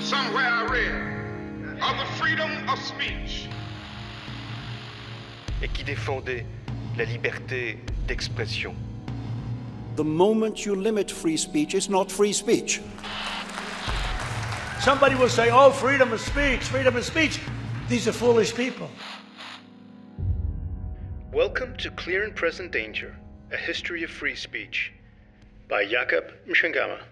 Somewhere I read of the freedom of speech. Et qui défendait la liberté d'expression. The moment you limit free speech, it's not free speech. Somebody will say, oh, freedom of speech, freedom of speech. These are foolish people. Welcome to Clear and Present Danger, A History of Free Speech, by Jakob Mchangama.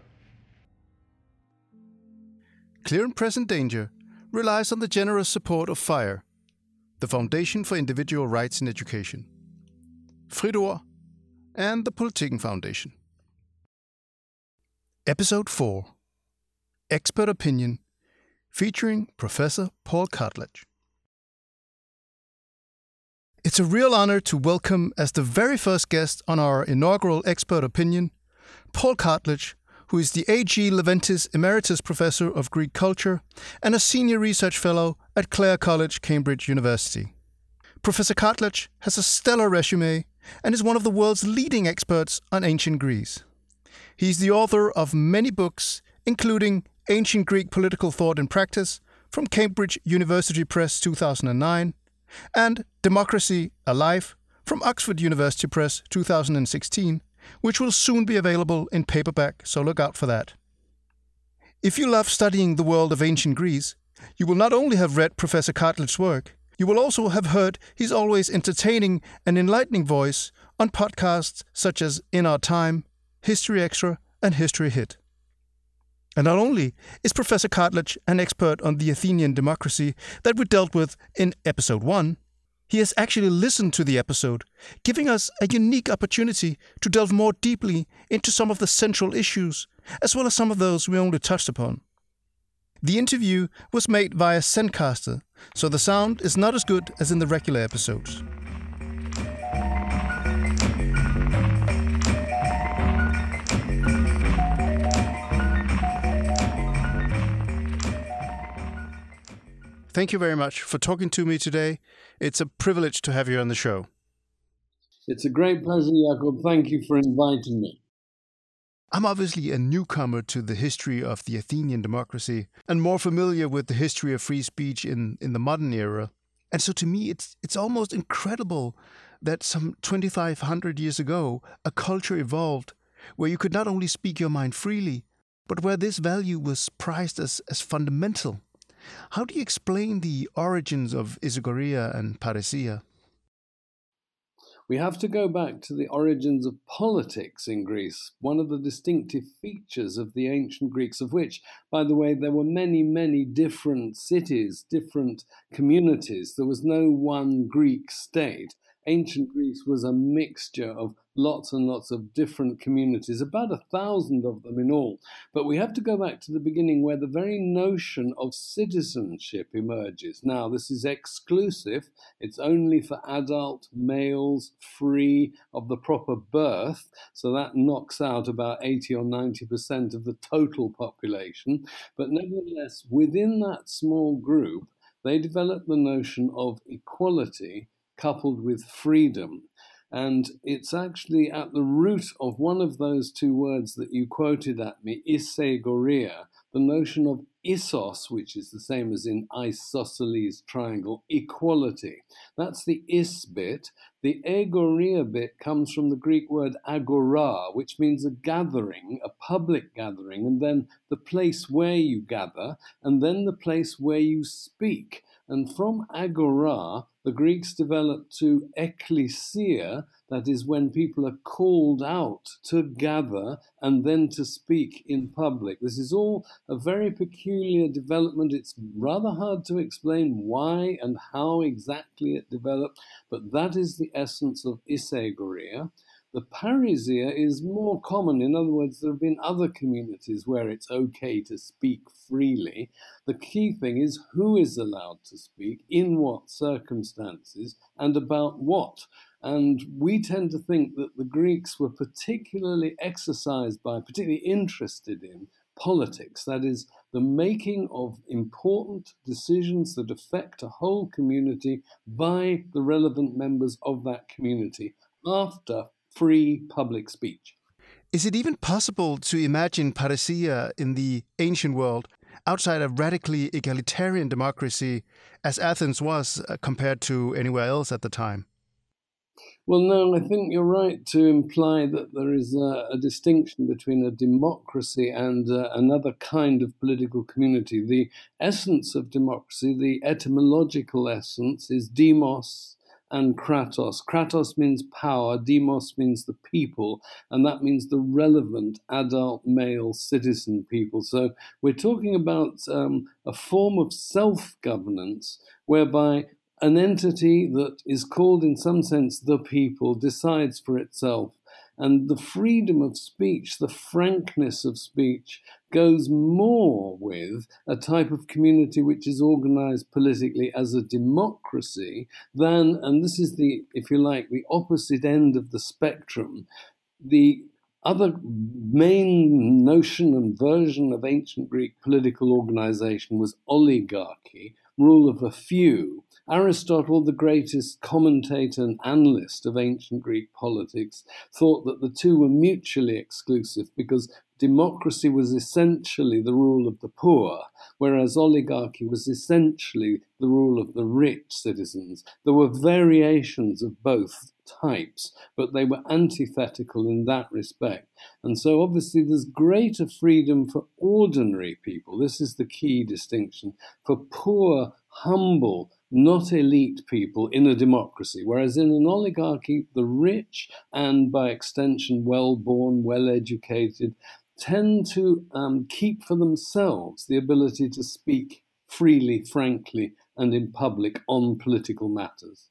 Clear and Present Danger relies on the generous support of FIRE, the Foundation for Individual Rights in Education, Frit Ord, and the Politiken Foundation. Episode 4, Expert Opinion, featuring Professor Paul Cartledge. It's a real honor to welcome as the very first guest on our inaugural Expert Opinion, Paul Cartledge, who is the A.G. Leventis Emeritus Professor of Greek Culture and a Senior Research Fellow at Clare College, Cambridge University. Professor Cartledge has a stellar resume and is one of the world's leading experts on ancient Greece. He's the author of many books, including Ancient Greek Political Thought and Practice from Cambridge University Press 2009 and Democracy Alive from Oxford University Press 2016, which will soon be available in paperback, so look out for that. If you love studying the world of ancient Greece, you will not only have read Professor Cartledge's work, you will also have heard his always entertaining and enlightening voice on podcasts such as In Our Time, History Extra, and History Hit. And not only is Professor Cartledge an expert on the Athenian democracy that we dealt with in episode 1, he has actually listened to the episode, giving us a unique opportunity to delve more deeply into some of the central issues, as well as some of those we only touched upon. The interview was made via Zencaster, so the sound is not as good as in the regular episodes. Thank you very much for talking to me today. It's a privilege to have you on the show. It's a great pleasure, Jakob. Thank you for inviting me. I'm obviously a newcomer to the history of the Athenian democracy and more familiar with the history of free speech in the modern era. And so to me, it's almost incredible that some 2,500 years ago, a culture evolved where you could not only speak your mind freely, but where this value was prized as fundamental. How do you explain the origins of Isagoria and Parousia? We have to go back to the origins of politics in Greece, one of the distinctive features of the ancient Greeks, of which, by the way, there were many, many different cities, different communities. There was no one Greek state. Ancient Greece was a mixture of lots and lots of different communities, about 1,000 of them in all. But we have to go back to the beginning where the very notion of citizenship emerges. Now, this is exclusive. It's only for adult males, free of the proper birth. So that knocks out about 80 or 90% of the total population. But nevertheless, within that small group, they developed the notion of equality coupled with freedom. And it's actually at the root of one of those two words that you quoted at me, isegoria, the notion of isos, which is the same as in isosceles triangle, equality. That's the is bit. The agoria bit comes from the Greek word agora, which means a gathering, a public gathering, and then the place where you gather, and then the place where you speak. And from agora, the Greeks developed to ekklesia, that is when people are called out to gather and then to speak in public. This is all a very peculiar development. It's rather hard to explain why and how exactly it developed, but that is the essence of isegoria. The parousia is more common. In other words, there have been other communities where it's okay to speak freely. The key thing is who is allowed to speak, in what circumstances, and about what. And we tend to think that the Greeks were particularly interested in politics, that is, the making of important decisions that affect a whole community by the relevant members of that community after free public speech. Is it even possible to imagine parousia in the ancient world outside a radically egalitarian democracy, as Athens was compared to anywhere else at the time? Well, no, I think you're right to imply that there is a distinction between a democracy and another kind of political community. The essence of democracy, the etymological essence, is demos and kratos. Kratos means power, demos means the people, and that means the relevant adult male citizen people. So we're talking about a form of self-governance whereby an entity that is called in some sense the people decides for itself. And the freedom of speech, the frankness of speech, goes more with a type of community which is organized politically as a democracy than, and this is the, if you like, the opposite end of the spectrum, the other main notion and version of ancient Greek political organization was oligarchy, rule of a few. Aristotle, the greatest commentator and analyst of ancient Greek politics, thought that the two were mutually exclusive because democracy was essentially the rule of the poor, whereas oligarchy was essentially the rule of the rich citizens. There were variations of both types, but they were antithetical in that respect. And so obviously there's greater freedom for ordinary people. This is the key distinction. For poor, humble, not elite people in a democracy, whereas in an oligarchy, the rich and by extension well-born, well-educated tend to keep for themselves the ability to speak freely, frankly, and in public on political matters.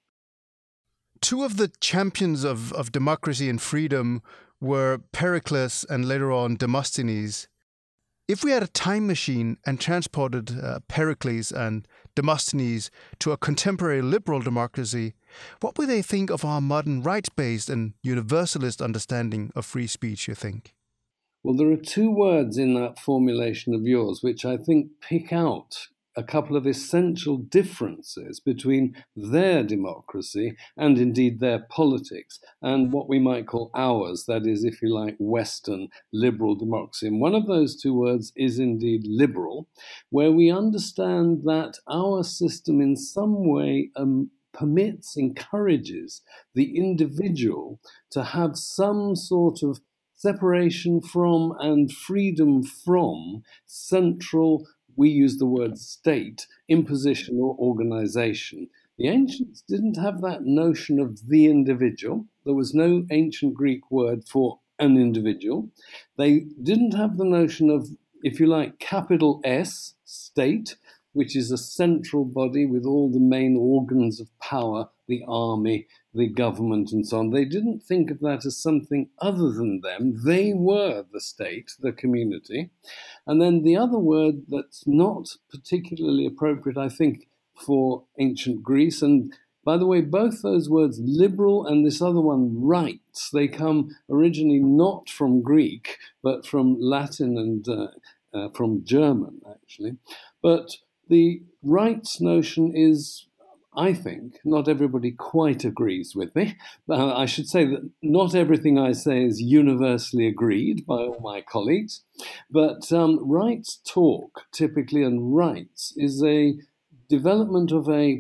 Two of the champions of democracy and freedom were Pericles and later on Demosthenes. If we had a time machine and transported Pericles and Demosthenes to a contemporary liberal democracy, what would they think of our modern rights-based and universalist understanding of free speech, you think? Well, there are two words in that formulation of yours which I think pick out a couple of essential differences between their democracy and indeed their politics and what we might call ours, that is, if you like, Western liberal democracy. And one of those two words is indeed liberal, where we understand that our system in some way permits, encourages the individual to have some sort of separation from and freedom from central, we use the word state, imposition or organization. The ancients didn't have that notion of the individual. There was no ancient Greek word for an individual. They didn't have the notion of, if you like, capital S, state, which is a central body with all the main organs of power, the army, the government, and so on. They didn't think of that as something other than them. They were the state, the community. And then the other word that's not particularly appropriate, I think, for ancient Greece, and by the way, both those words, liberal and this other one, rights, they come originally not from Greek, but from Latin and from German, actually. But the rights notion is, I think, not everybody quite agrees with me. I should say that not everything I say is universally agreed by all my colleagues. But rights talk, typically, and rights is a development of a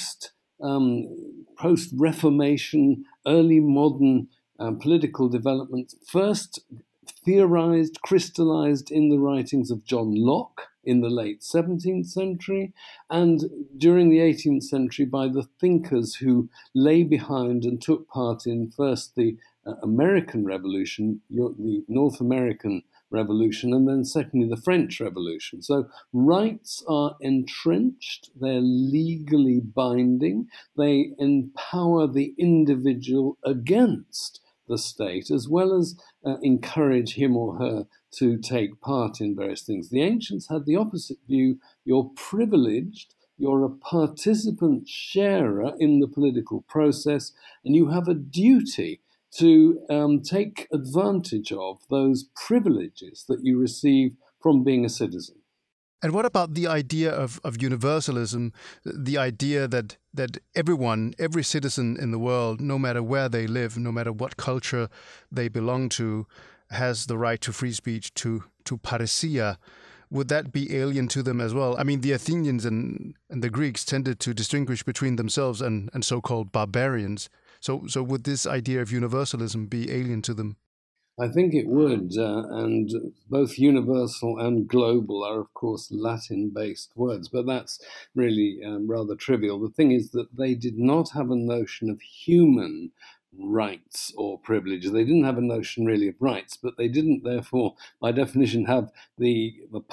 post-Reformation, early modern political development, first theorized, crystallized in the writings of John Locke in the late 17th century, and during the 18th century by the thinkers who lay behind and took part in first the American Revolution, the North American Revolution, and then secondly the French Revolution. So rights are entrenched, they're legally binding, they empower the individual against the state, as well as encourage him or her to take part in various things. The ancients had the opposite view. You're privileged, you're a participant sharer in the political process, and you have a duty to take advantage of those privileges that you receive from being a citizen. And what about the idea of universalism, the idea that everyone, every citizen in the world, no matter where they live, no matter what culture they belong to, has the right to free speech, to parousia? would that be alien to them as well? I mean, the Athenians and the Greeks tended to distinguish between themselves and so-called barbarians. So would this idea of universalism be alien to them? I think it would, and both universal and global are, of course, Latin-based words, but that's really rather trivial. The thing is that they did not have a notion of human rights or privileges. They didn't have a notion really of rights, but they didn't, therefore, by definition, have the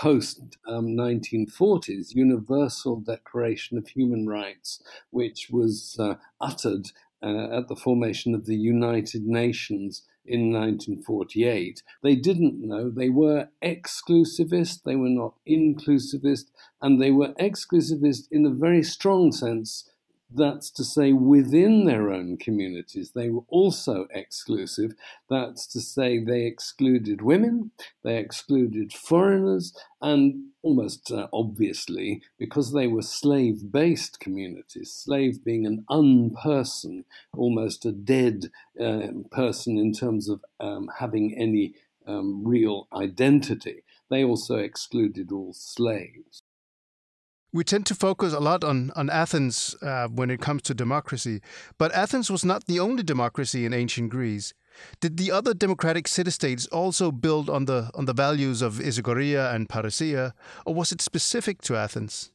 post-1940s Universal Declaration of Human Rights, which was uttered at the formation of the United Nations in 1948. They didn't know. They were exclusivist, they were not inclusivist, and they were exclusivist in a very strong sense. That's to say, within their own communities, they were also exclusive. That's to say, they excluded women, they excluded foreigners, and almost obviously, because they were slave-based communities, slave being an unperson, almost a dead person in terms of having any real identity, they also excluded all slaves. We tend to focus a lot on Athens when it comes to democracy, but Athens was not the only democracy in ancient Greece. Did the other democratic city-states also build on the values of Isagoria and Parousia, or was it specific to Athens?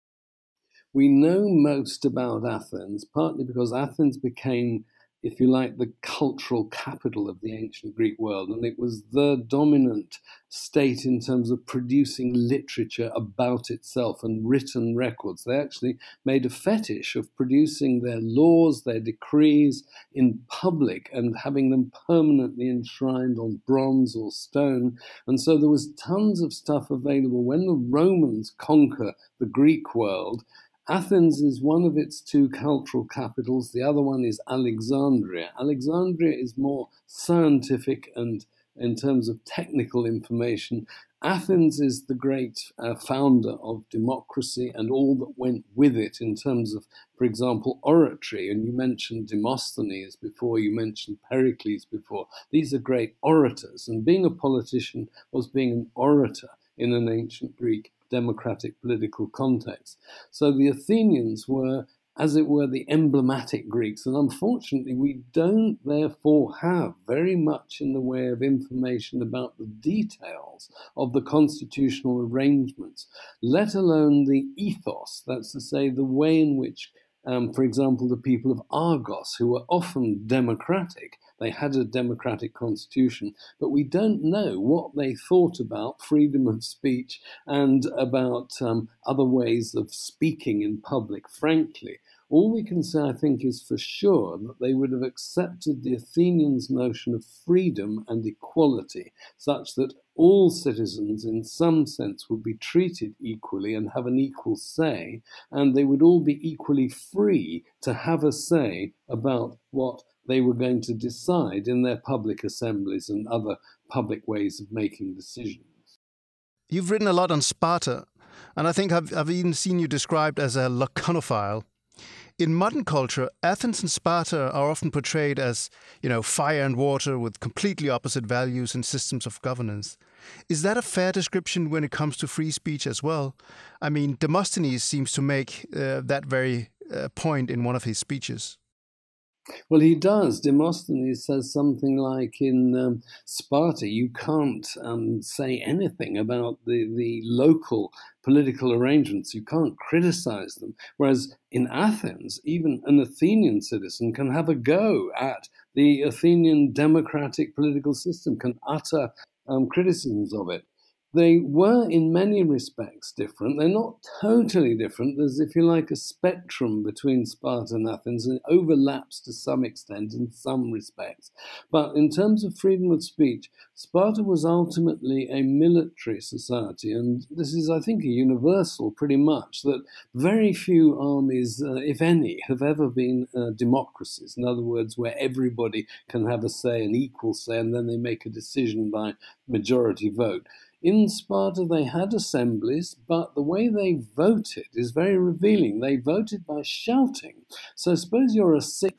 We know most about Athens, partly because Athens became, if you like, the cultural capital of the ancient Greek world, and it was the dominant state in terms of producing literature about itself and written records. They actually made a fetish of producing their laws, their decrees in public and having them permanently enshrined on bronze or stone. And so there was tons of stuff available. When the Romans conquer the Greek world, Athens is one of its two cultural capitals. The other one is Alexandria. Alexandria is more scientific and in terms of technical information. Athens is the great founder of democracy and all that went with it in terms of, for example, oratory. And you mentioned Demosthenes before, you mentioned Pericles before. These are great orators. And being a politician was being an orator in an ancient Greek democratic political context. So the Athenians were, as it were, the emblematic Greeks. And unfortunately, we don't therefore have very much in the way of information about the details of the constitutional arrangements, let alone the ethos, that's to say, the way in which, for example, the people of Argos, who were often democratic, they had a democratic constitution, but we don't know what they thought about freedom of speech and about other ways of speaking in public, frankly. All we can say, I think, is for sure that they would have accepted the Athenians' notion of freedom and equality, such that all citizens, in some sense, would be treated equally and have an equal say, and they would all be equally free to have a say about what they were going to decide in their public assemblies and other public ways of making decisions. You've written a lot on Sparta, and I think I've even seen you described as a laconophile. In modern culture, Athens and Sparta are often portrayed as, fire and water with completely opposite values and systems of governance. Is that a fair description when it comes to free speech as well? I mean, Demosthenes seems to make that very point in one of his speeches. Well, he does. Demosthenes says something like in Sparta, you can't say anything about the local political arrangements. You can't criticize them. Whereas in Athens, even an Athenian citizen can have a go at the Athenian democratic political system, can utter criticisms of it. They were in many respects different. They're not totally different. There's, if you like, a spectrum between Sparta and Athens, and it overlaps to some extent in some respects. But in terms of freedom of speech, Sparta was ultimately a military society, and this is, I think, a universal pretty much, that very few armies, if any, have ever been democracies. In other words, where everybody can have a say, an equal say, and then they make a decision by majority vote. In Sparta, they had assemblies, but the way they voted is very revealing. They voted by shouting. So suppose you're a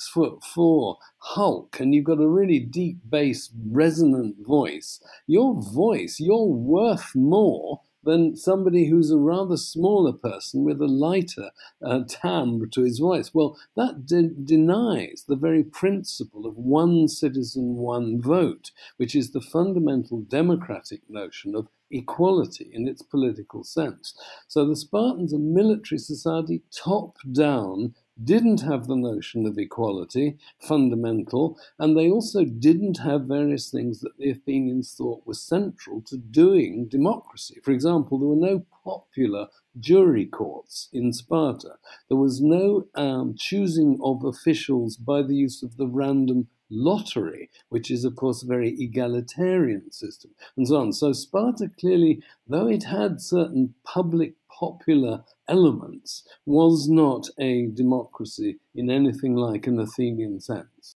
6'4" Hulk and you've got a really deep bass, resonant voice. Your voice, you're worth more than somebody who's a rather smaller person with a lighter timbre to his voice. Well, that denies the very principle of one citizen, one vote, which is the fundamental democratic notion of equality in its political sense. So the Spartans, a military society, top down, didn't have the notion of equality, fundamental, and they also didn't have various things that the Athenians thought were central to doing democracy. For example, there were no popular jury courts in Sparta. There was no choosing of officials by the use of the random lottery, which is, of course, a very egalitarian system, and so on. So Sparta clearly, though it had certain public popular elements, was not a democracy in anything like an Athenian sense.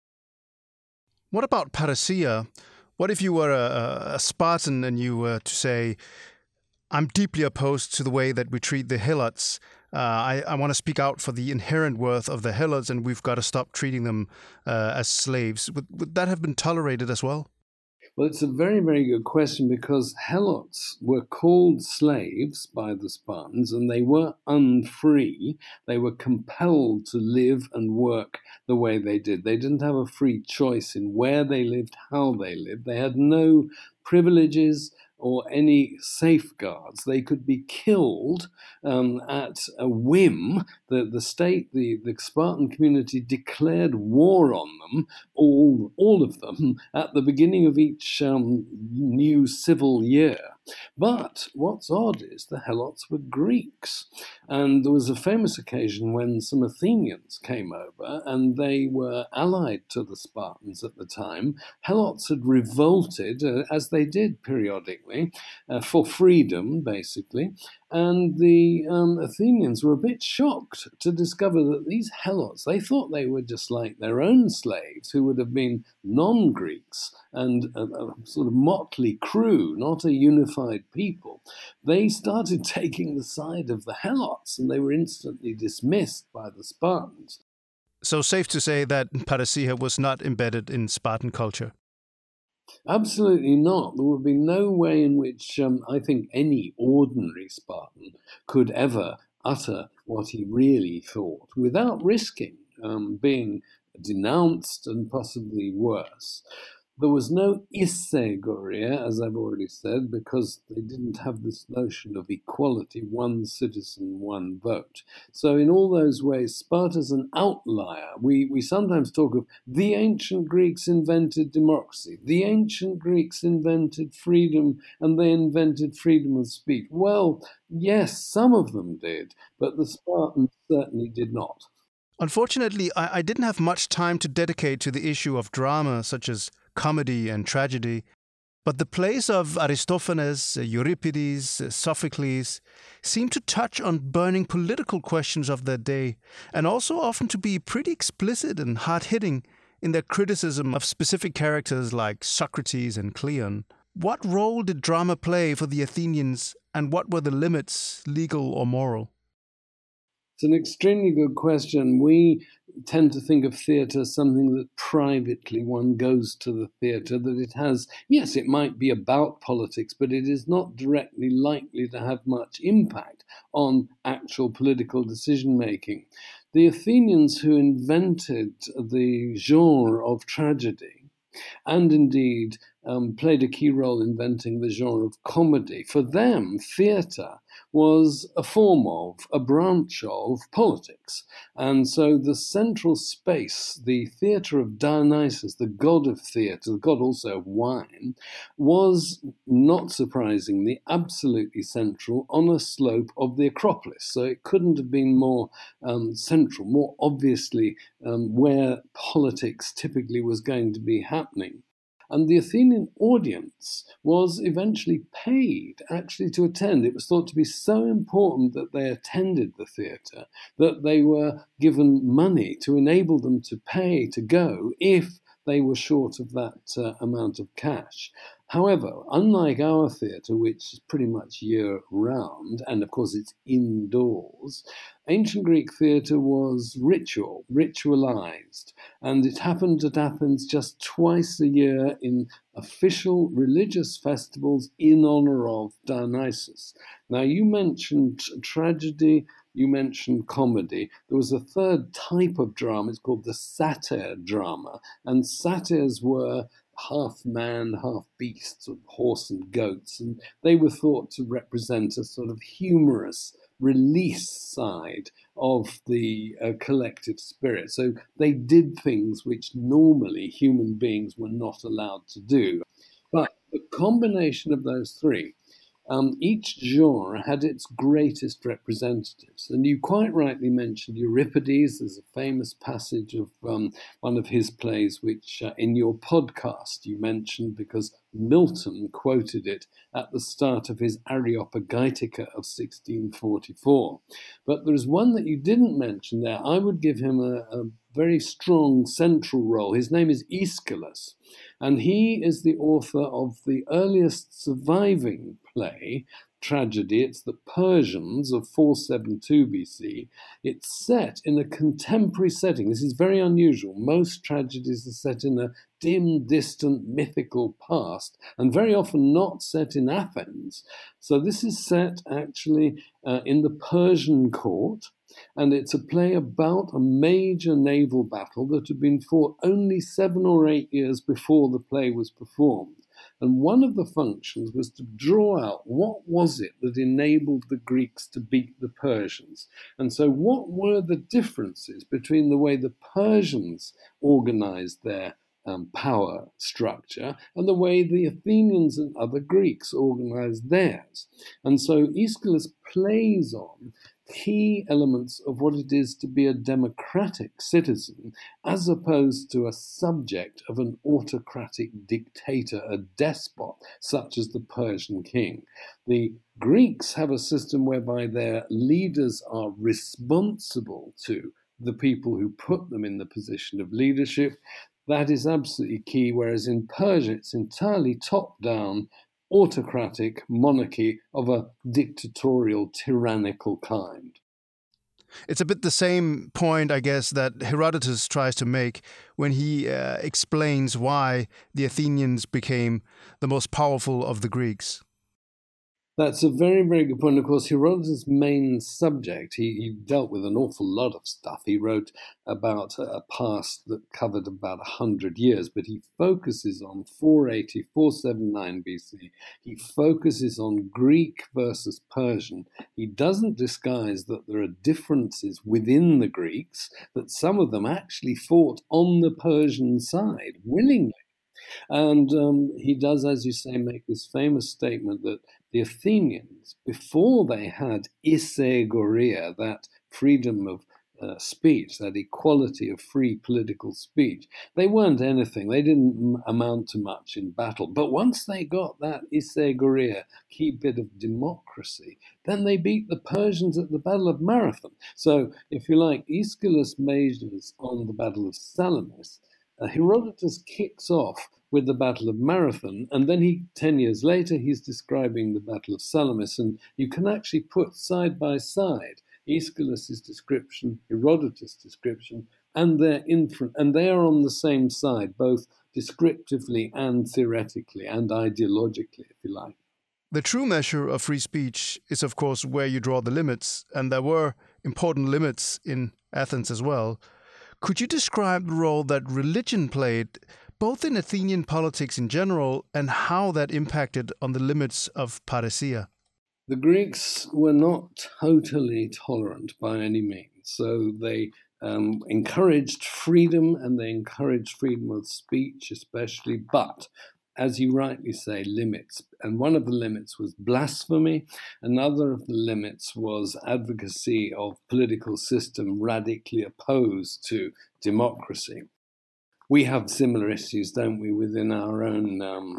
What about parousia? What if you were a Spartan and you were to say, I'm deeply opposed to the way that we treat the Helots. I want to speak out for the inherent worth of the Helots, and we've got to stop treating them as slaves. Would that have been tolerated as well? Well, it's a very, very good question, because Helots were called slaves by the Spartans, and they were unfree. They were compelled to live and work the way they did. They didn't have a free choice in where they lived, how they lived. They had no privileges or any safeguards. They could be killed at a whim. The state, the Spartan community declared war on them, all of them, at the beginning of each new civil year. But what's odd is the Helots were Greeks. And there was a famous occasion when some Athenians came over, and they were allied to the Spartans at the time. Helots had revolted, as they did periodically, for freedom, basically. And the Athenians were a bit shocked to discover that these Helots, they thought they were just like their own slaves, who would have been non-Greeks and a sort of motley crew, not a unified people. They started taking the side of the Helots, and they were instantly dismissed by the Spartans. So safe to say that parousia was not embedded in Spartan culture? Absolutely not. There would be no way in which I think any ordinary Spartan could ever utter what he really thought without risking being denounced and possibly worse. There was no isegoria, as I've already said, because they didn't have this notion of equality, one citizen, one vote. So in all those ways, Sparta's an outlier. We sometimes talk of the ancient Greeks invented democracy, the ancient Greeks invented freedom, and they invented freedom of speech. Well, yes, some of them did, but the Spartans certainly did not. Unfortunately, I didn't have much time to dedicate to the issue of drama, such as comedy and tragedy, but the plays of Aristophanes, Euripides, Sophocles seem to touch on burning political questions of their day, and also often to be pretty explicit and hard-hitting in their criticism of specific characters like Socrates and Cleon. What role did drama play for the Athenians, and what were the limits, legal or moral? It's an extremely good question. We tend to think of theatre as something that privately one goes to the theatre, that it has, yes, it might be about politics, but it is not directly likely to have much impact on actual political decision-making. The Athenians, who invented the genre of tragedy, and indeed played a key role in inventing the genre of comedy. For them, theatre was a form of, a branch of politics. And so the central space, the theatre of Dionysus, the god of theatre, the god also of wine, was, not surprisingly, absolutely central on a slope of the Acropolis. So it couldn't have been more central, more obviously where politics typically was going to be happening. And the Athenian audience was eventually paid actually to attend. It was thought to be so important that they attended the theatre that they were given money to enable them to pay to go if they were short of that amount of cash. However, unlike our theatre, which is pretty much year-round, and of course it's indoors, ancient Greek theatre was ritualized, and it happened at Athens just twice a year in official religious festivals in honor of Dionysus. Now, you mentioned tragedy, you mentioned comedy. There was a third type of drama, it's called the satyr drama, and satyrs were half man, half beast, sort of horse and goats, and they were thought to represent a sort of humorous release side of the collective spirit. So they did things which normally human beings were not allowed to do. But the combination of those three, each genre had its greatest representatives. And you quite rightly mentioned Euripides. There's a famous passage of one of his plays, which in your podcast you mentioned because Milton quoted it at the start of his Areopagitica of 1644. But there's one that you didn't mention there. I would give him a very strong central role. His name is Aeschylus, and he is the author of the earliest surviving play, tragedy. It's The Persians of 472 BC. It's set in a contemporary setting. This is very unusual. Most tragedies are set in a dim, distant, mythical past, and very often not set in Athens. So this is set actually in the Persian court, and it's a play about a major naval battle that had been fought only 7 or 8 years before the play was performed. And one of the functions was to draw out what was it that enabled the Greeks to beat the Persians. And so what were the differences between the way the Persians organized their power structure and the way the Athenians and other Greeks organized theirs? And so Aeschylus plays on key elements of what it is to be a democratic citizen as opposed to a subject of an autocratic dictator, a despot, such as the Persian king. The Greeks have a system whereby their leaders are responsible to the people who put them in the position of leadership. That is absolutely key, whereas in Persia it's entirely top-down, autocratic monarchy of a dictatorial, tyrannical kind. It's a bit the same point, I guess, that Herodotus tries to make when he explains why the Athenians became the most powerful of the Greeks. That's a very, very good point. Of course, Herodotus' main subject, he dealt with an awful lot of stuff. He wrote about a past that covered about 100 years, but he focuses on 480, 479 BC. He focuses on Greek versus Persian. He doesn't disguise that there are differences within the Greeks, that some of them actually fought on the Persian side willingly. And he does, as you say, make this famous statement that the Athenians, before they had isegoria, that freedom of speech, that equality of free political speech, they weren't anything. They didn't amount to much in battle. But once they got that isegoria, key bit of democracy, then they beat the Persians at the Battle of Marathon. So, if you like, Aeschylus majors on the Battle of Salamis. Herodotus kicks off with the Battle of Marathon, and then 10 years later, he's describing the Battle of Salamis, and you can actually put side by side Aeschylus' description, Herodotus' description, and they are on the same side, both descriptively and theoretically and ideologically, if you like. The true measure of free speech is, of course, where you draw the limits, and there were important limits in Athens as well. Could you describe the role that religion played, both in Athenian politics in general and how that impacted on the limits of parousia? The Greeks were not totally tolerant by any means. So they encouraged freedom, and they encouraged freedom of speech especially, but as you rightly say, limits. And one of the limits was blasphemy. Another of the limits was advocacy of political system radically opposed to democracy. We have similar issues, don't we, within our own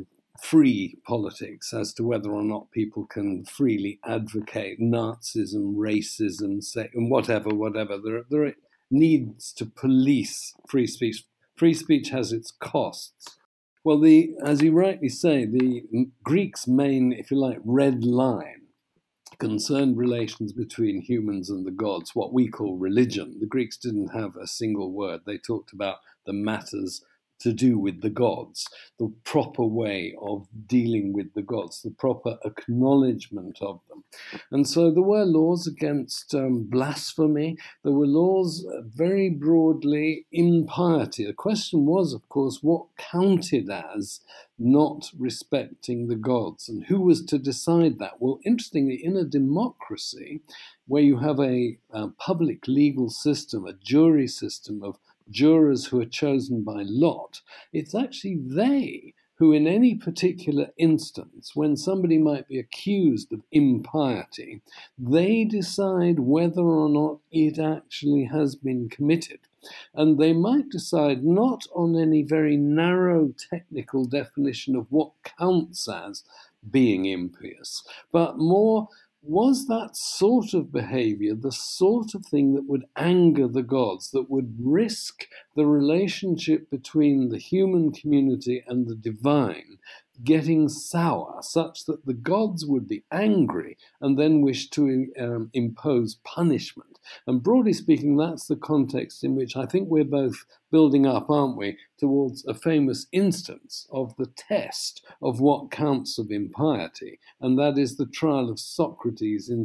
free politics as to whether or not people can freely advocate Nazism, racism, and whatever. There needs to police free speech. free speech has its costs. Well, as you rightly say, the Greeks' main, if you like, red line concerned relations between humans and the gods, what we call religion. The Greeks didn't have a single word. They talked about the matters to do with the gods, the proper way of dealing with the gods, the proper acknowledgement of them. And so there were laws against blasphemy. There were laws very broadly impiety. The question was, of course, what counted as not respecting the gods, and who was to decide that? Well, interestingly, in a democracy where you have a public legal system, a jury system of jurors who are chosen by lot, it's actually they who, in any particular instance, when somebody might be accused of impiety, they decide whether or not it actually has been committed. And they might decide not on any very narrow technical definition of what counts as being impious, but more, was that sort of behavior the sort of thing that would anger the gods, that would risk the relationship between the human community and the divine getting sour, such that the gods would be angry and then wish to impose punishment? And broadly speaking, that's the context in which I think we're both building up, aren't we, towards a famous instance of the test of what counts of impiety, and that is the trial of Socrates in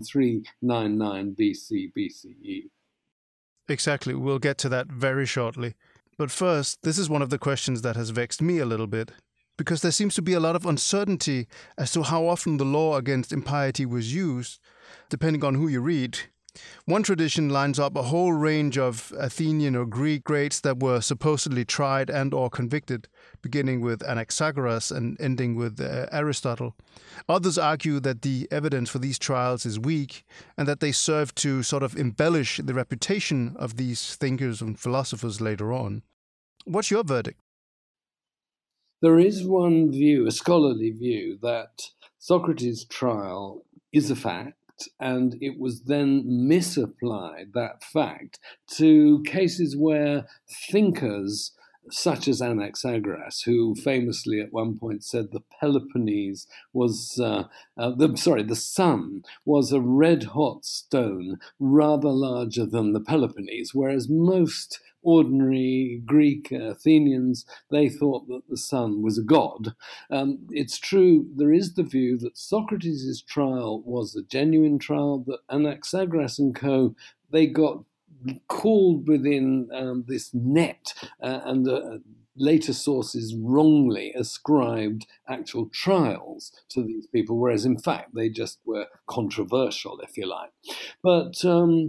399 BCE. Exactly, we'll get to that very shortly. But first, this is one of the questions that has vexed me a little bit, because there seems to be a lot of uncertainty as to how often the law against impiety was used, depending on who you read. One tradition lines up a whole range of Athenian or Greek greats that were supposedly tried and or convicted, beginning with Anaxagoras and ending with Aristotle. Others argue that the evidence for these trials is weak and that they serve to sort of embellish the reputation of these thinkers and philosophers later on. What's your verdict? There is one view, a scholarly view, that Socrates' trial is a fact, and it was then misapplied, that fact, to cases where thinkers such as Anaxagoras, who famously at one point said the Peloponnese was, the sun was a red-hot stone rather larger than the Peloponnese, whereas most ordinary Greek Athenians, they thought that the sun was a god. It's true, there is the view that Socrates' trial was a genuine trial, that Anaxagoras and co., they got called within this net, and later sources wrongly ascribed actual trials to these people, whereas in fact they just were controversial, if you like. But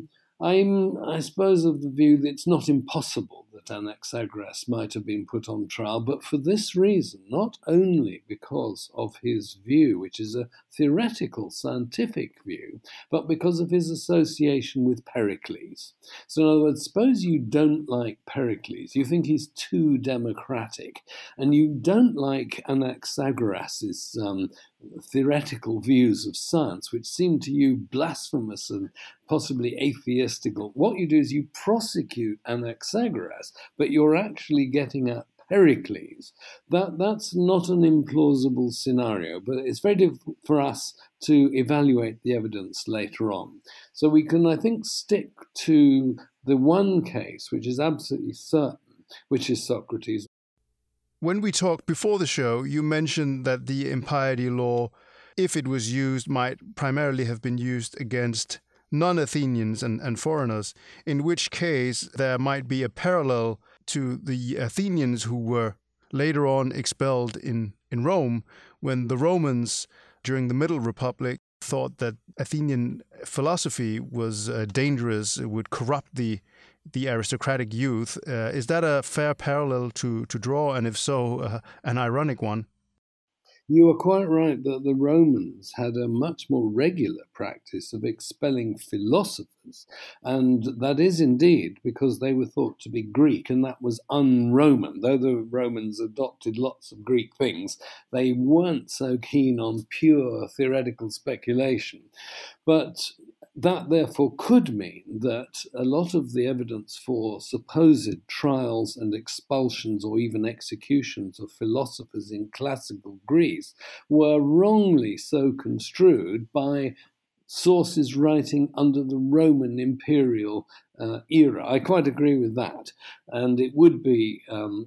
I'm, I suppose, of the view that it's not impossible that Anaxagoras might have been put on trial, but for this reason, not only because of his view, which is a theoretical, scientific view, but because of his association with Pericles. So in other words, suppose you don't like Pericles, you think he's too democratic, and you don't like Anaxagoras' theoretical views of science, which seem to you blasphemous and possibly atheistical. What you do is you prosecute Anaxagoras, but you're actually getting at Pericles. That's not an implausible scenario, but it's very difficult for us to evaluate the evidence later on. So we can, I think, stick to the one case which is absolutely certain, which is Socrates. When we talked before the show, you mentioned that the impiety law, if it was used, might primarily have been used against non-Athenians and foreigners, in which case there might be a parallel to the Athenians who were later on expelled in Rome, when the Romans, during the Middle Republic, thought that Athenian philosophy was dangerous, it would corrupt the aristocratic youth. Is that a fair parallel to draw, and if so, an ironic one? You are quite right that the Romans had a much more regular practice of expelling philosophers, and that is indeed because they were thought to be Greek, and that was un-Roman. Though the Romans adopted lots of Greek things, they weren't so keen on pure theoretical speculation. But that therefore could mean that a lot of the evidence for supposed trials and expulsions or even executions of philosophers in classical Greece were wrongly so construed by sources writing under the Roman imperial era. I quite agree with that. And it would be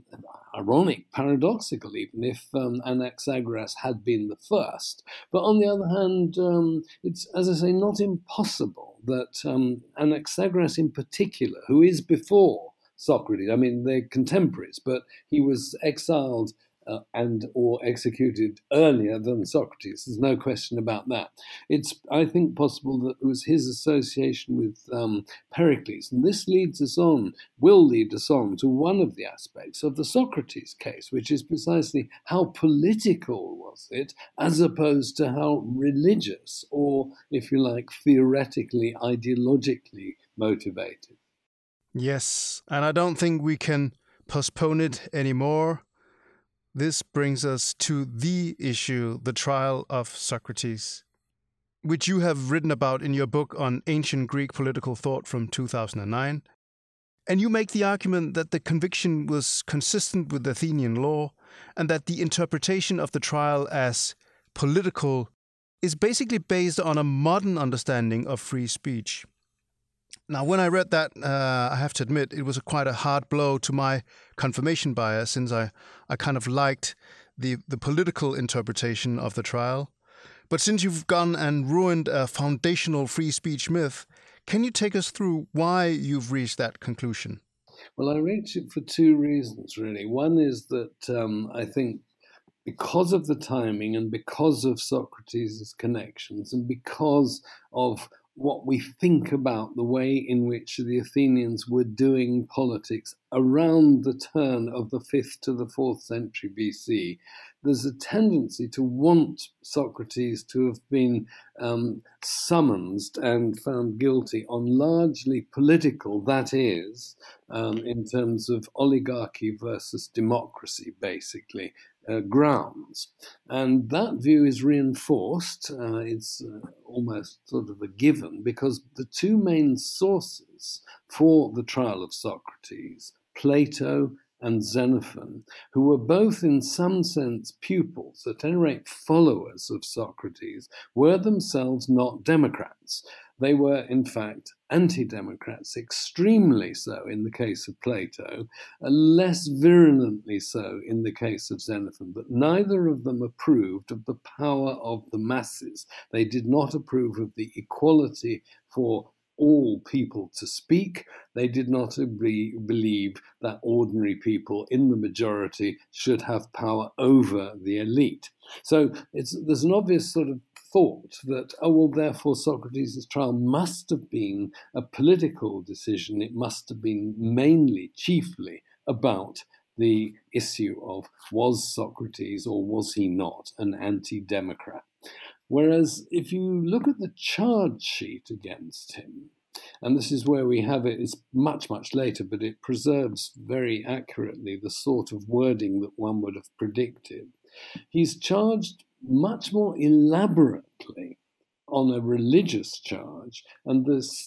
ironic, paradoxical even, if Anaxagoras had been the first. But on the other hand, it's, as I say, not impossible that Anaxagoras in particular, who is before Socrates, I mean, they're contemporaries, but he was exiled and or executed earlier than Socrates. There's no question about that. It's, I think, possible that it was his association with Pericles. And this will lead us on to one of the aspects of the Socrates case, which is precisely how political was it, as opposed to how religious or, if you like, theoretically, ideologically motivated. Yes, and I don't think we can postpone it anymore. This brings us to the issue, the trial of Socrates, which you have written about in your book on ancient Greek political thought from 2009. And you make the argument that the conviction was consistent with Athenian law and that the interpretation of the trial as political is basically based on a modern understanding of free speech. Now, when I read that, I have to admit, it was quite a hard blow to my confirmation bias, since I kind of liked the political interpretation of the trial. But since you've gone and ruined a foundational free speech myth, can you take us through why you've reached that conclusion? Well, I reached it for two reasons, really. One is that I think because of the timing and because of Socrates' connections and because of what we think about the way in which the Athenians were doing politics around the turn of the 5th to the 4th century BC, there's a tendency to want Socrates to have been summoned and found guilty on largely political, that is, in terms of oligarchy versus democracy, basically, grounds. And that view is reinforced, it's almost sort of a given, because the two main sources for the trial of Socrates, Plato and Xenophon, who were both in some sense pupils, at any rate followers of Socrates, were themselves not democrats. They were, in fact, anti-democrats, extremely so in the case of Plato, less virulently so in the case of Xenophon, but neither of them approved of the power of the masses. They did not approve of the equality for all people to speak. They did not believe that ordinary people in the majority should have power over the elite. So there's an obvious sort of thought that, therefore Socrates' trial must have been a political decision. It must have been mainly, chiefly about the issue of was Socrates or was he not an anti-democrat. Whereas if you look at the charge sheet against him, and this is where we have it, it's much, much later, but it preserves very accurately the sort of wording that one would have predicted. He's charged much more elaborately on a religious charge, and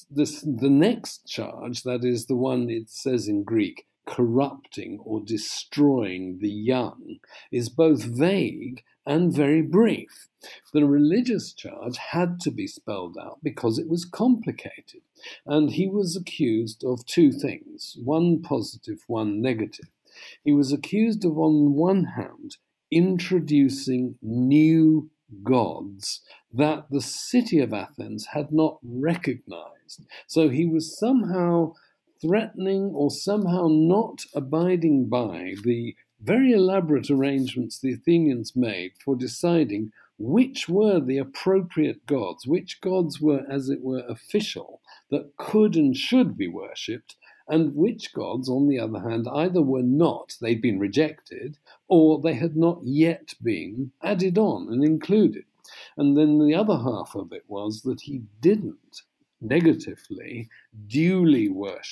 the next charge, that is the one it says in Greek, corrupting or destroying the young, is both vague and very brief. The religious charge had to be spelled out because it was complicated, and he was accused of two things, one positive, one negative. He was accused of, on one hand, introducing new gods that the city of Athens had not recognized. So he was somehow threatening or somehow not abiding by the very elaborate arrangements the Athenians made for deciding which were the appropriate gods, which gods were, as it were, official, that could and should be worshipped, and which gods, on the other hand, either were not, they'd been rejected, or they had not yet been added on and included. And then the other half of it was that he didn't negatively duly worship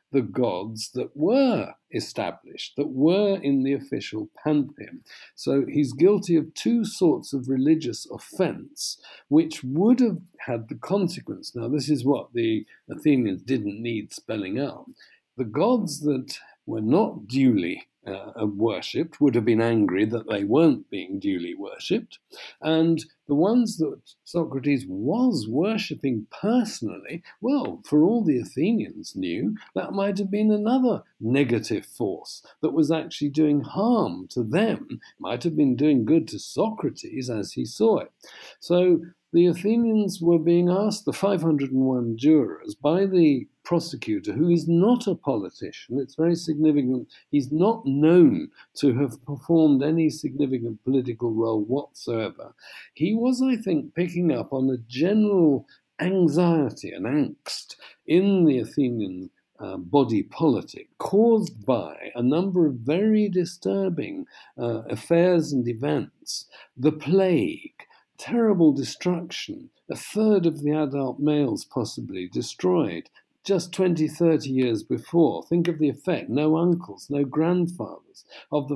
the gods that were established, that were in the official pantheon. So he's guilty of two sorts of religious offence, which would have had the consequence. Now, this is what the Athenians didn't need spelling out. The gods that were not duly worshipped would have been angry that they weren't being duly worshipped, and the ones that Socrates was worshipping personally, well, for all the Athenians knew, that might have been another negative force that was actually doing harm to them, might have been doing good to Socrates as he saw it. So the Athenians were being asked, the 501 jurors, by the prosecutor, who is not a politician. It's very significant. He's not known to have performed any significant political role whatsoever. He was, I think, picking up on a general anxiety and angst in the Athenian body politic, caused by a number of very disturbing affairs and events. The plague, terrible destruction, a third of the adult males possibly destroyed just 20, 30 years before. Think of the effect. No uncles, no grandfathers of the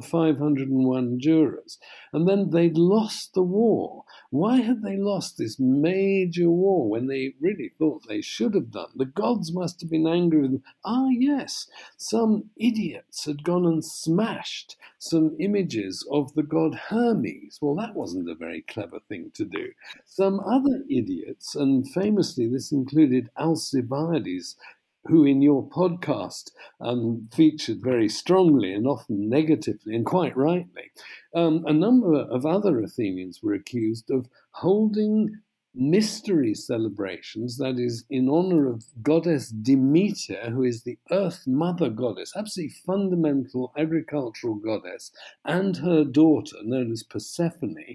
501 jurors. And then they'd lost the war. Why had they lost this major war when they really thought they should have done? The gods must have been angry with them. Ah, yes, some idiots had gone and smashed some images of the god Hermes. Well, that wasn't a very clever thing to do. Some other idiots, and famously this included Alcibiades, who in your podcast featured very strongly and often negatively, and quite rightly. A number of other Athenians were accused of holding mystery celebrations, that is, in honor of goddess Demeter, who is the earth mother goddess, absolutely fundamental agricultural goddess, and her daughter, known as Persephone.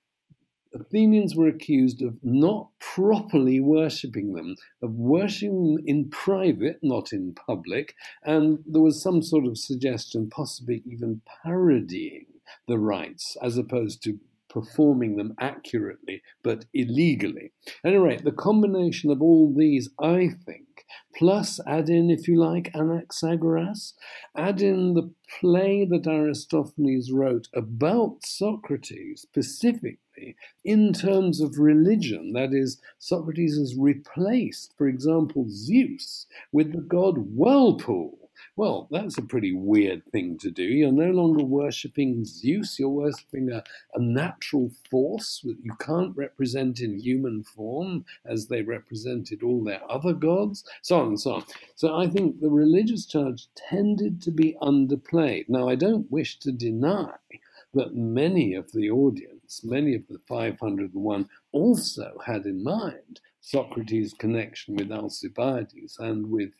Athenians were accused of not properly worshipping them, of worshipping them in private, not in public, and there was some sort of suggestion, possibly even parodying the rites, as opposed to performing them accurately, but illegally. At any rate, the combination of all these, I think, plus add in, if you like, Anaxagoras, add in the play that Aristophanes wrote about Socrates specifically in terms of religion, that is, Socrates has replaced, for example, Zeus with the god Whirlpool. Well, that's a pretty weird thing to do. You're no longer worshipping Zeus, you're worshipping a natural force that you can't represent in human form as they represented all their other gods, so on and so on. So I think the religious charge tended to be underplayed. Now, I don't wish to deny that many of the audience, many of the 501, also had in mind Socrates' connection with Alcibiades and with,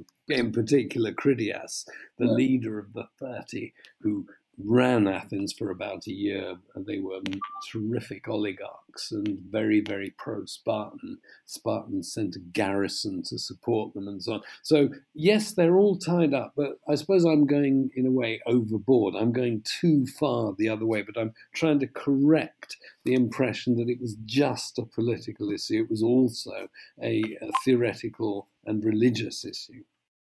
in particular, Critias, the leader of the 30 who ran Athens for about a year. They were terrific oligarchs and very, very pro-Spartan. Spartans sent a garrison to support them and so on. So, yes, they're all tied up, but I suppose I'm going, in a way, overboard. I'm going too far the other way, but I'm trying to correct the impression that it was just a political issue. It was also a theoretical and religious issue.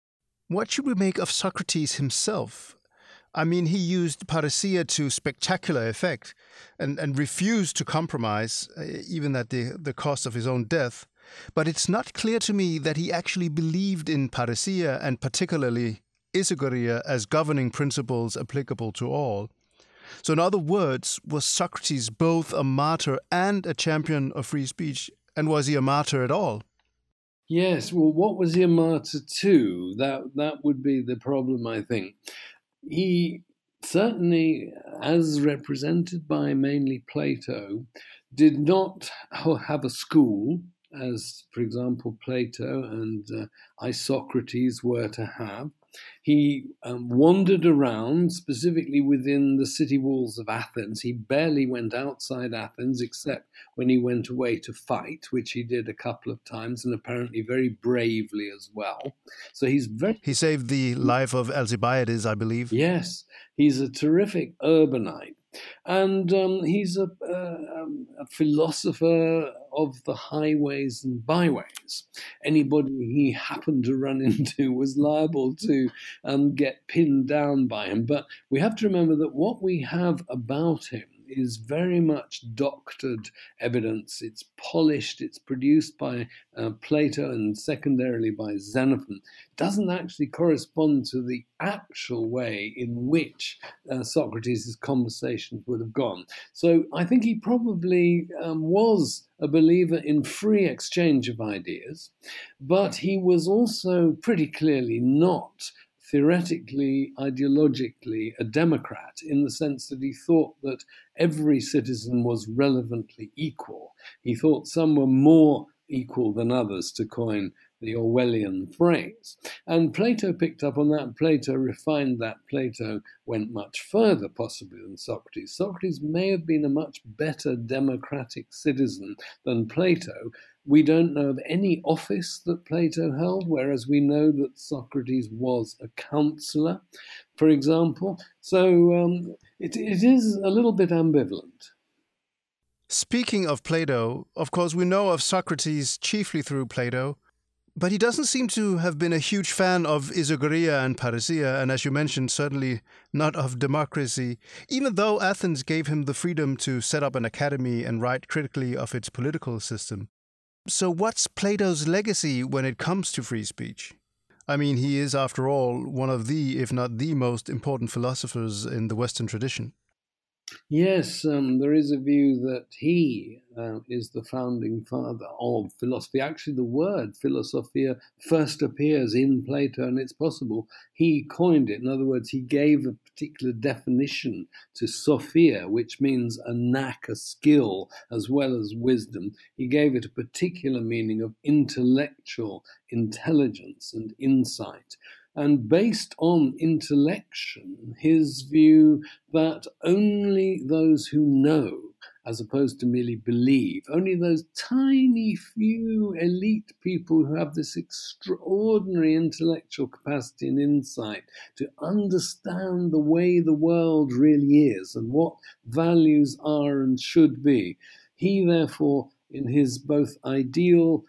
What should we make of Socrates himself? I mean, he used parousia to spectacular effect and refused to compromise, even at the cost of his own death. But it's not clear to me that he actually believed in parousia and particularly isogoria as governing principles applicable to all. So in other words, was Socrates both a martyr and a champion of free speech? And was he a martyr at all? Yes, well, what was he a martyr to? That would be the problem, I think. He certainly, as represented by mainly Plato, did not have a school, as, for example, Plato and Isocrates were to have. He wandered around, specifically within the city walls of Athens. He barely went outside Athens, except when he went away to fight, which he did a couple of times, and apparently very bravely as well. So he saved the life of Alcibiades, I believe. Yes, he's a terrific urbanite, And he's a philosopher of the highways and byways. Anybody he happened to run into was liable to get pinned down by him. But we have to remember that what we have about him is very much doctored evidence. It's polished, it's produced by Plato and secondarily by Xenophon. Doesn't actually correspond to the actual way in which Socrates' conversations would have gone. So I think he probably was a believer in free exchange of ideas, but he was also pretty clearly not theoretically, ideologically, a democrat in the sense that he thought that every citizen was relevantly equal. He thought some were more equal than others, to coin the Orwellian phrase. And Plato picked up on that. Plato refined that. Plato went much further, possibly, than Socrates. Socrates may have been a much better democratic citizen than Plato. We don't know of any office that Plato held, whereas we know that Socrates was a counselor, for example. So it is a little bit ambivalent. Speaking of Plato, of course, we know of Socrates chiefly through Plato, but he doesn't seem to have been a huge fan of isogoria and parrhesia, and as you mentioned, certainly not of democracy, even though Athens gave him the freedom to set up an academy and write critically of its political system. So what's Plato's legacy when it comes to free speech? I mean, he is, after all, one of the, if not the most important philosophers in the Western tradition. Yes, there is a view that he is the founding father of philosophy. Actually, the word philosophia first appears in Plato, and it's possible he coined it. In other words, he gave a particular definition to sophia, which means a knack, a skill, as well as wisdom. He gave it a particular meaning of intellectual intelligence and insight. And based on intellection, his view that only those who know, as opposed to merely believe, only those tiny few elite people who have this extraordinary intellectual capacity and insight to understand the way the world really is and what values are and should be. He, therefore, in his both ideal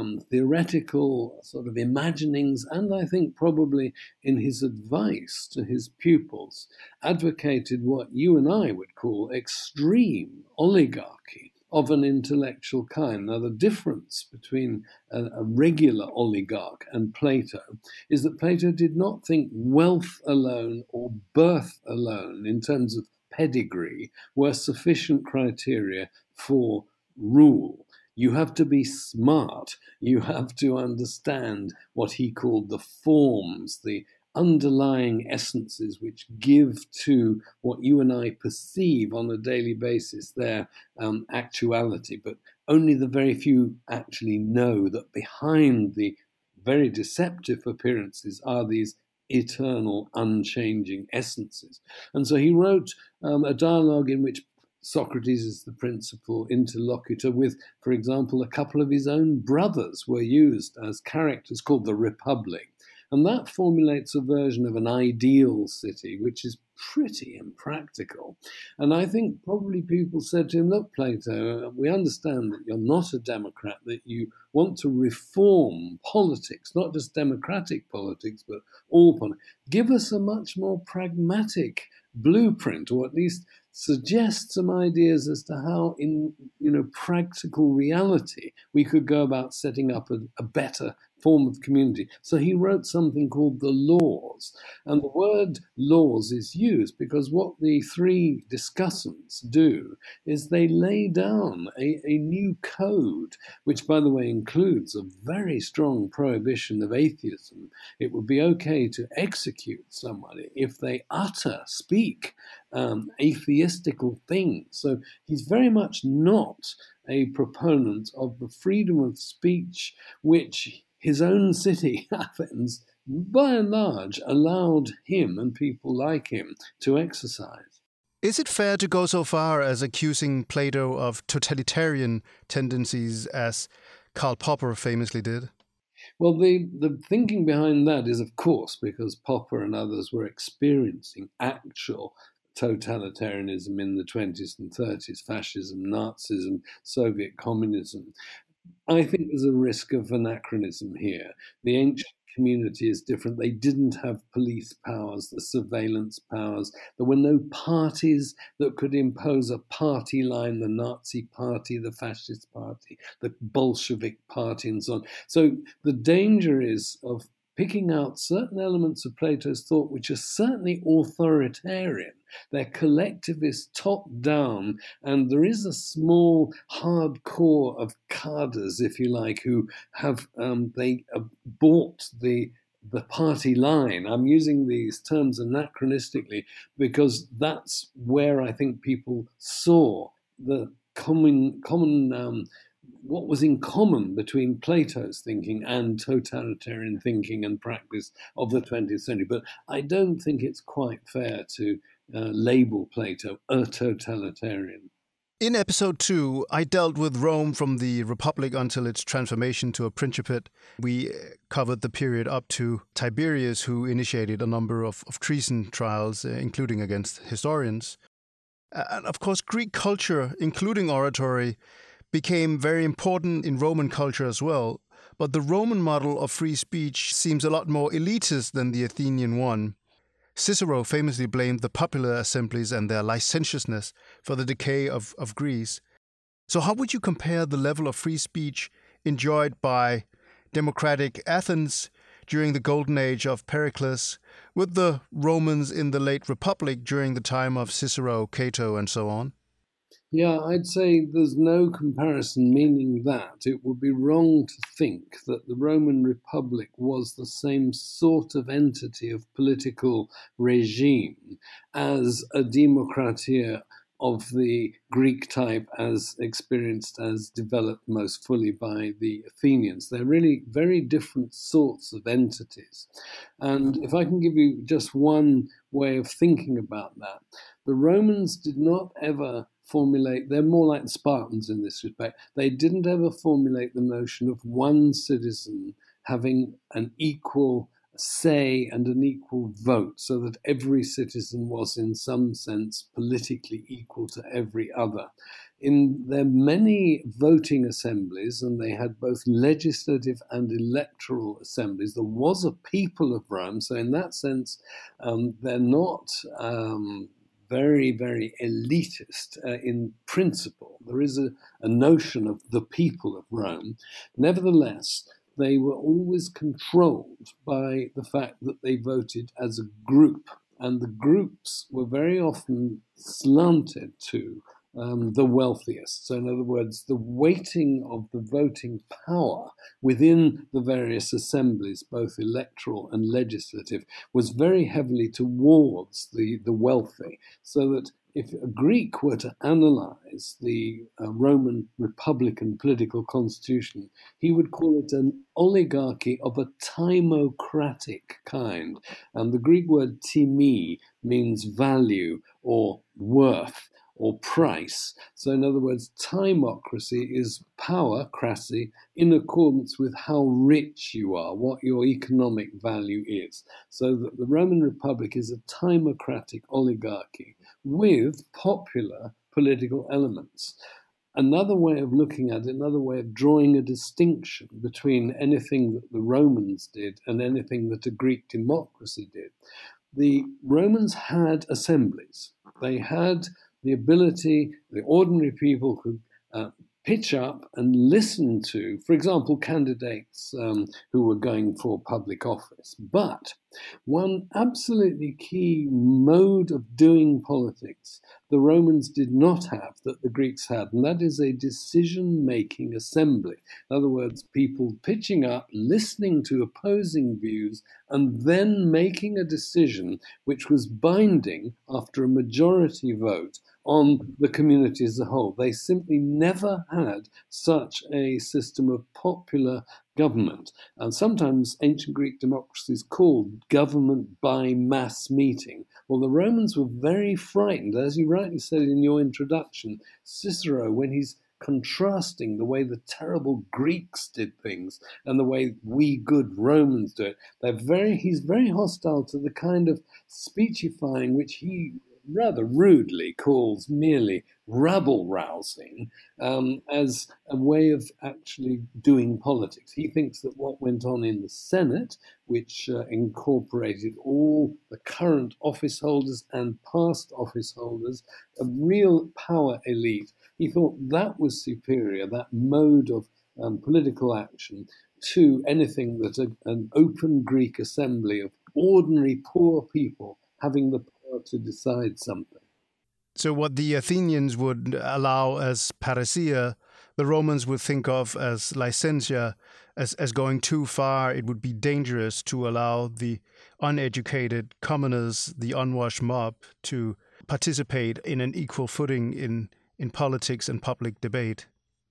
theoretical sort of imaginings, and I think probably in his advice to his pupils, advocated what you and I would call extreme oligarchy of an intellectual kind. Now, the difference between a regular oligarch and Plato is that Plato did not think wealth alone or birth alone, in terms of pedigree, were sufficient criteria for rule. You have to be smart. You have to understand what he called the forms, the underlying essences which give to what you and I perceive on a daily basis their actuality. But only the very few actually know that behind the very deceptive appearances are these eternal, unchanging essences. And so he wrote a dialogue in which Socrates is the principal interlocutor with, for example, a couple of his own brothers were used as characters called the Republic. And that formulates a version of an ideal city, which is pretty impractical. And I think probably people said to him, look, Plato, we understand that you're not a democrat, that you want to reform politics, not just democratic politics, but all politics. Give us a much more pragmatic blueprint, or at least suggest some ideas as to how, in practical reality, we could go about setting up a better form of community. So he wrote something called the Laws. And the word laws is used because what the three discussants do is they lay down a new code, which, by the way, includes a very strong prohibition of atheism. It would be okay to execute somebody if they speak atheistical things. So he's very much not a proponent of the freedom of speech, which his own city, Athens, by and large, allowed him and people like him to exercise. Is it fair to go so far as accusing Plato of totalitarian tendencies as Karl Popper famously did? Well, the thinking behind that is, of course, because Popper and others were experiencing actual totalitarianism in the 20s and 30s, fascism, Nazism, Soviet communism. I think there's a risk of anachronism here. The ancient community is different. They didn't have police powers, the surveillance powers. There were no parties that could impose a party line, the Nazi party, the fascist party, the Bolshevik party, and so on. So the danger is of picking out certain elements of Plato's thought which are certainly authoritarian. They're collectivist, top-down, and there is a small hard core of cadres, if you like, who have they bought the party line. I'm using these terms anachronistically because that's where I think people saw the common what was in common between Plato's thinking and totalitarian thinking and practice of the 20th century. But I don't think it's quite fair to label Plato a totalitarian. In episode 2, I dealt with Rome from the Republic until its transformation to a principate. We covered the period up to Tiberius, who initiated a number of treason trials, including against historians. And of course, Greek culture, including oratory, became very important in Roman culture as well. But the Roman model of free speech seems a lot more elitist than the Athenian one. Cicero famously blamed the popular assemblies and their licentiousness for the decay of Greece. So how would you compare the level of free speech enjoyed by democratic Athens during the golden age of Pericles with the Romans in the late Republic during the time of Cicero, Cato, and so on? Yeah, I'd say there's no comparison, meaning that it would be wrong to think that the Roman Republic was the same sort of entity of political regime as a democratia of the Greek type as experienced, as developed most fully by the Athenians. They're really very different sorts of entities. And if I can give you just one way of thinking about that, the Romans did not ever formulate, they're more like the Spartans in this respect, they didn't ever formulate the notion of one citizen having an equal say and an equal vote, so that every citizen was in some sense politically equal to every other. In their many voting assemblies, and they had both legislative and electoral assemblies, there was a people of Rome, so in that sense they're not very, very elitist in principle. There is a notion of the people of Rome. Nevertheless, they were always controlled by the fact that they voted as a group, and the groups were very often slanted to the wealthiest. So in other words, the weighting of the voting power within the various assemblies, both electoral and legislative, was very heavily towards the wealthy, so that if a Greek were to analyze the Roman Republican political constitution, he would call it an oligarchy of a timocratic kind. And the Greek word timi means value or worth or price. So in other words, timocracy is power, crassy, in accordance with how rich you are, what your economic value is. So that the Roman Republic is a timocratic oligarchy with popular political elements. Another way of looking at it, another way of drawing a distinction between anything that the Romans did and anything that a Greek democracy did. The Romans had assemblies. They had the ability, the ordinary people could pitch up and listen to, for example, candidates who were going for public office. But one absolutely key mode of doing politics the Romans did not have that the Greeks had, and that is a decision-making assembly. In other words, people pitching up, listening to opposing views, and then making a decision which was binding after a majority vote on the community as a whole. They simply never had such a system of popular government. And sometimes ancient Greek democracy is called government by mass meeting. Well, the Romans were very frightened. As you rightly said in your introduction, Cicero, when he's contrasting the way the terrible Greeks did things and the way we good Romans do it, he's very hostile to the kind of speechifying which he rather rudely calls merely rabble-rousing as a way of actually doing politics. He thinks that what went on in the Senate, which incorporated all the current office holders and past office holders, a real power elite, he thought that was superior, that mode of political action, to anything that an open Greek assembly of ordinary poor people having the power to decide something. So what the Athenians would allow as parousia, the Romans would think of as licentia, as going too far. It would be dangerous to allow the uneducated commoners, the unwashed mob, to participate in an equal footing in politics and public debate.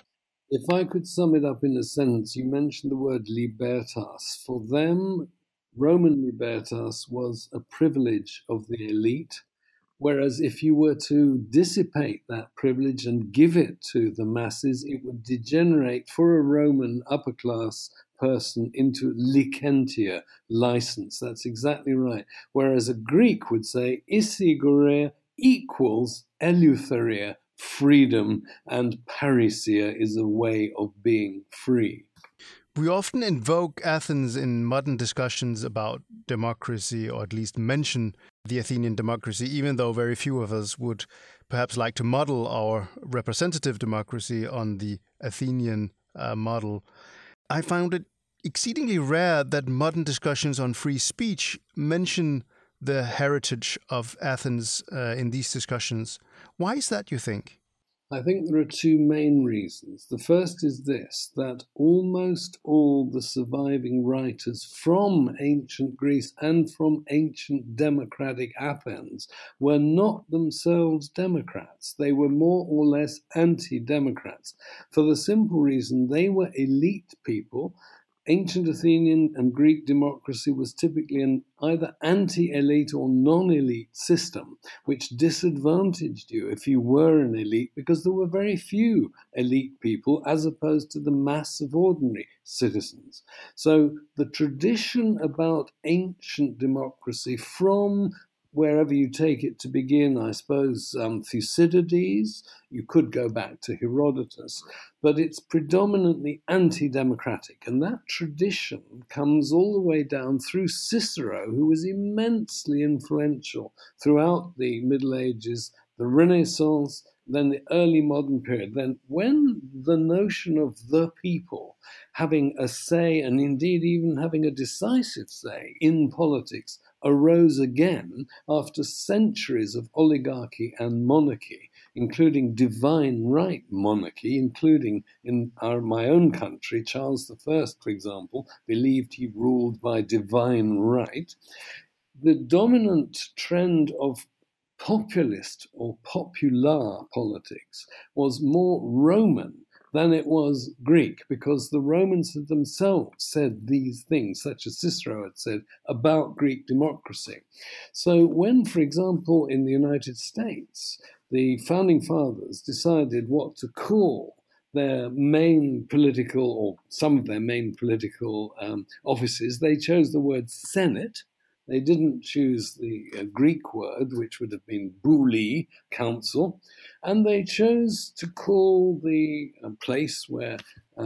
If I could sum it up in a sentence, you mentioned the word libertas. For them, Roman libertas was a privilege of the elite, whereas if you were to dissipate that privilege and give it to the masses, it would degenerate for a Roman upper class person into licentia, license. That's exactly right. Whereas a Greek would say isigouria equals eleutheria, freedom, and parousia is a way of being free. We often invoke Athens in modern discussions about democracy, or at least mention the Athenian democracy, even though very few of us would perhaps like to model our representative democracy on the Athenian model. I found it exceedingly rare that modern discussions on free speech mention the heritage of Athens in these discussions. Why is that, you think? I think there are two main reasons. The first is this, that almost all the surviving writers from ancient Greece and from ancient democratic Athens were not themselves democrats. They were more or less anti-democrats, for the simple reason they were elite people. Ancient Athenian and Greek democracy was typically an either anti-elite or non-elite system, which disadvantaged you if you were an elite, because there were very few elite people as opposed to the mass of ordinary citizens. So the tradition about ancient democracy, from wherever you take it to begin, I suppose Thucydides, you could go back to Herodotus, but it's predominantly anti-democratic. And that tradition comes all the way down through Cicero, who was immensely influential throughout the Middle Ages, the Renaissance, then the early modern period. Then when the notion of the people having a say, and indeed even having a decisive say in politics, arose again after centuries of oligarchy and monarchy, including divine right monarchy, including in my own country, Charles I, for example, believed he ruled by divine right. The dominant trend of populist or popular politics was more Roman than it was Greek, because the Romans themselves said these things, such as Cicero had said, about Greek democracy. So when, for example, in the United States, the Founding Fathers decided what to call their main political, or some of their main political offices, they chose the word Senate. They didn't choose the Greek word, which would have been bouli, council, and they chose to call the place where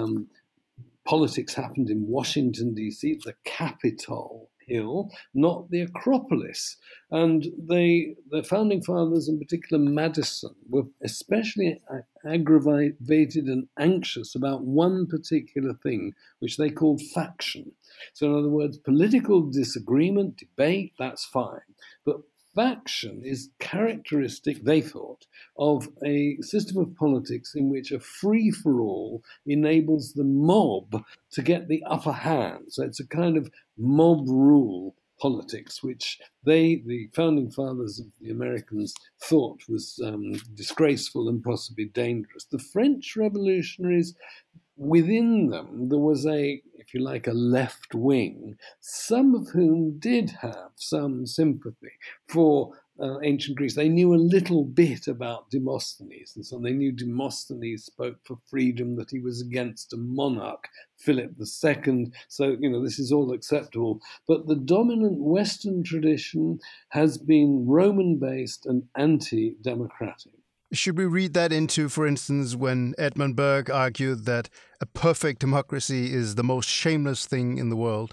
politics happened in Washington, D.C., the Capitol Hill, not the Acropolis. And the Founding Fathers, in particular Madison, were especially aggravated and anxious about one particular thing, which they called faction. So in other words, political disagreement, debate, that's fine. But faction is characteristic, they thought, of a system of politics in which a free-for-all enables the mob to get the upper hand. So it's a kind of mob rule politics, which the Founding Fathers of the Americans, thought was disgraceful and possibly dangerous. The French revolutionaries, within them, there was if you like, a left wing, some of whom did have some sympathy for ancient Greece, they knew a little bit about Demosthenes, and so they knew Demosthenes spoke for freedom, that he was against a monarch, Philip II. So, this is all acceptable. But the dominant Western tradition has been Roman-based and anti-democratic. Should we read that into, for instance, when Edmund Burke argued that a perfect democracy is the most shameless thing in the world?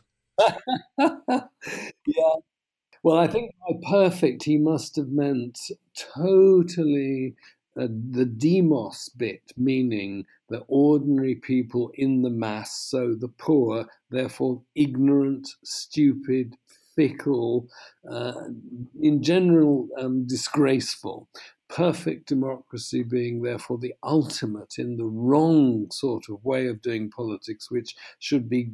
Yeah. Well, I think by perfect he must have meant totally the demos bit, meaning the ordinary people in the mass, so the poor, therefore ignorant, stupid, fickle, in general disgraceful. Perfect democracy being therefore the ultimate in the wrong sort of way of doing politics, which should be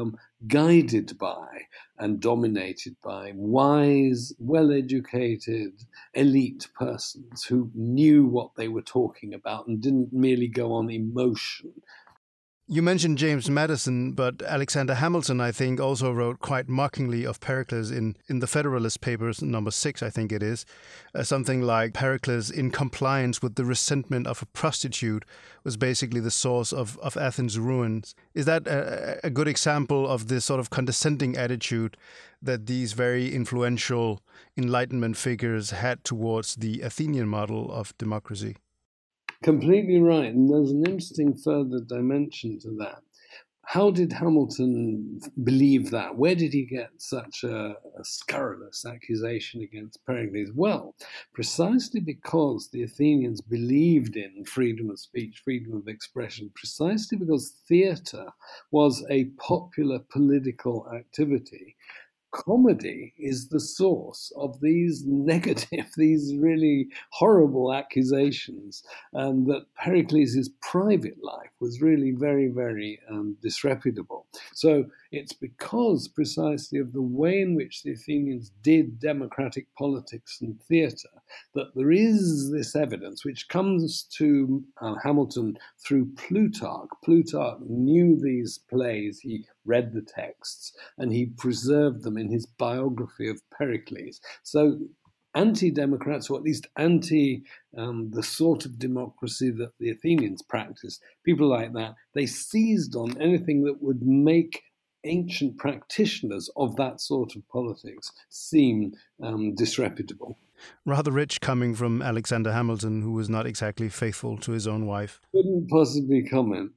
guided by and dominated by wise, well-educated, elite persons who knew what they were talking about and didn't merely go on emotion. You mentioned James Madison, but Alexander Hamilton, I think, also wrote quite mockingly of Pericles in the Federalist Papers, number 6, I think it is. Something like Pericles, in compliance with the resentment of a prostitute, was basically the source of Athens' ruins. Is that a good example of this sort of condescending attitude that these very influential Enlightenment figures had towards the Athenian model of democracy? Completely right. And there's an interesting further dimension to that. How did Hamilton believe that? Where did he get such a scurrilous accusation against Pericles? Well, precisely because the Athenians believed in freedom of speech, freedom of expression, precisely because theatre was a popular political activity. Comedy is the source of these negative, these really horrible accusations, and that Pericles' private life was really very, very disreputable. So it's because precisely of the way in which the Athenians did democratic politics and theatre that there is this evidence which comes to Hamilton through Plutarch. Plutarch knew these plays, he read the texts, and he preserved them in his biography of Pericles. So anti-democrats, or at least anti the sort of democracy that the Athenians practiced, people like that, they seized on anything that would make ancient practitioners of that sort of politics seem disreputable. Rather rich coming from Alexander Hamilton, who was not exactly faithful to his own wife. Couldn't possibly comment.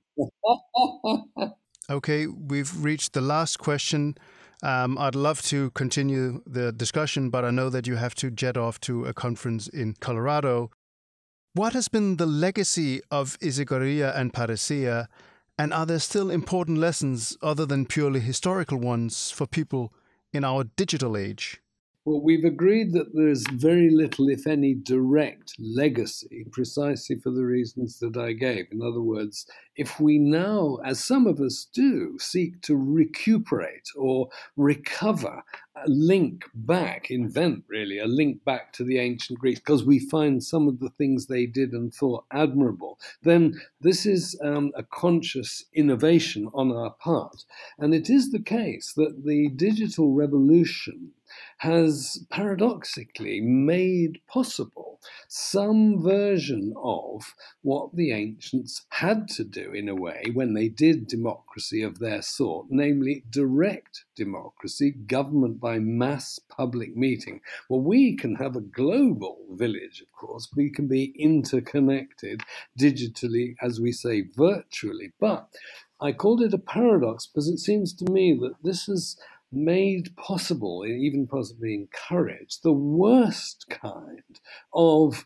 Okay, we've reached the last question. I'd love to continue the discussion, but I know that you have to jet off to a conference in Colorado. What has been the legacy of Isidorrhea and Parrhesia, and are there still important lessons other than purely historical ones for people in our digital age? Well, we've agreed that there's very little, if any, direct legacy, precisely for the reasons that I gave. In other words, if we now, as some of us do, seek to recuperate or recover, a link back, invent really, a link back to the ancient Greeks, because we find some of the things they did and thought admirable, then this is a conscious innovation on our part. And it is the case that the digital revolution has paradoxically made possible some version of what the ancients had to do in a way when they did democracy of their sort, namely direct democracy, government by mass public meeting. Well, we can have a global village, of course. We can be interconnected digitally, as we say, virtually. But I called it a paradox because it seems to me that this has made possible, even possibly encouraged, the worst kind of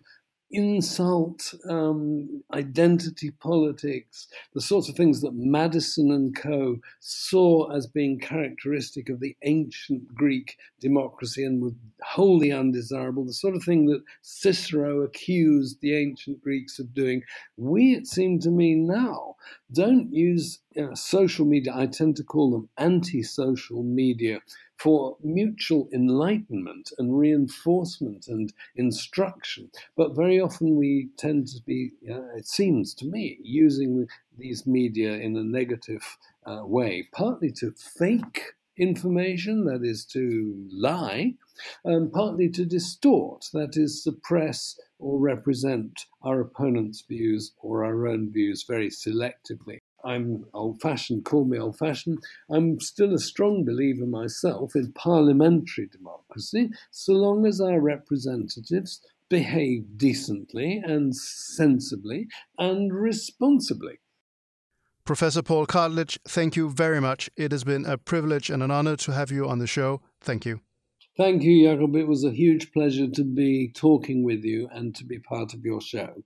insult, identity politics, the sorts of things that Madison and co. saw as being characteristic of the ancient Greek democracy and were wholly undesirable, the sort of thing that Cicero accused the ancient Greeks of doing. We, it seemed to me now, don't use social media, I tend to call them anti-social media, for mutual enlightenment and reinforcement and instruction. But very often we tend to be, it seems to me, using these media in a negative way, partly to fake information, that is to lie, partly to distort, that is suppress or represent our opponent's views or our own views very selectively. I'm old-fashioned, call me old-fashioned. I'm still a strong believer myself in parliamentary democracy, so long as our representatives behave decently and sensibly and responsibly. Professor Paul Cartledge, thank you very much. It has been a privilege and an honor to have you on the show. Thank you. Thank you, Jakob. It was a huge pleasure to be talking with you and to be part of your show.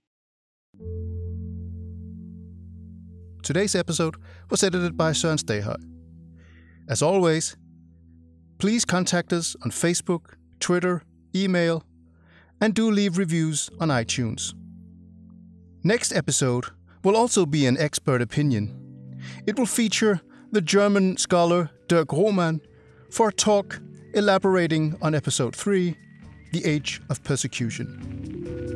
Today's episode was edited by Søren Stahøj. As always, please contact us on Facebook, Twitter, email, and do leave reviews on iTunes. Next episode will also be an expert opinion. It will feature the German scholar Dirk Roman for a talk elaborating on episode 3, The Age of Persecution.